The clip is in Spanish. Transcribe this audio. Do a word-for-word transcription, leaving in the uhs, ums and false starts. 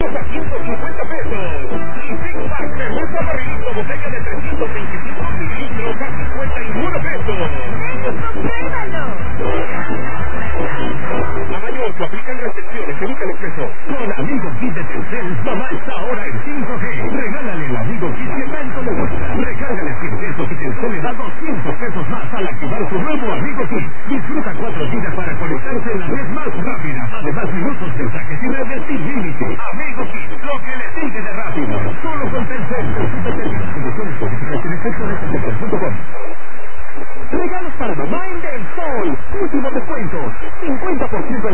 pesos a ciento cincuenta pesos. Y Big Mac Remoto Barrilito botella de trescientos veinticinco mililitros a cincuenta y nueve pesos. ¡Compruébalo! Tamaño ocho, aplican restricciones, evita el exceso. Con Amigo Kit de Telcel, mamá está ahora en cinco G. Regálale el Amigo Kit que tanto le gusta. Regálale cien pesos y Telcel le da doscientos pesos más al activar su nuevo Amigo Kit. Disfruta cuatro gigas para conectarse en la red más rápida. Además, minutos, mensajes y redes sin límite. Amigo Kit, lo que le sigue de rápido. Solo con Telcel. Consulta términos, condiciones, políticas y efectos en telcel punto com. Regalos para mamá en Del Sol. Últimos descuentos. cincuenta por ciento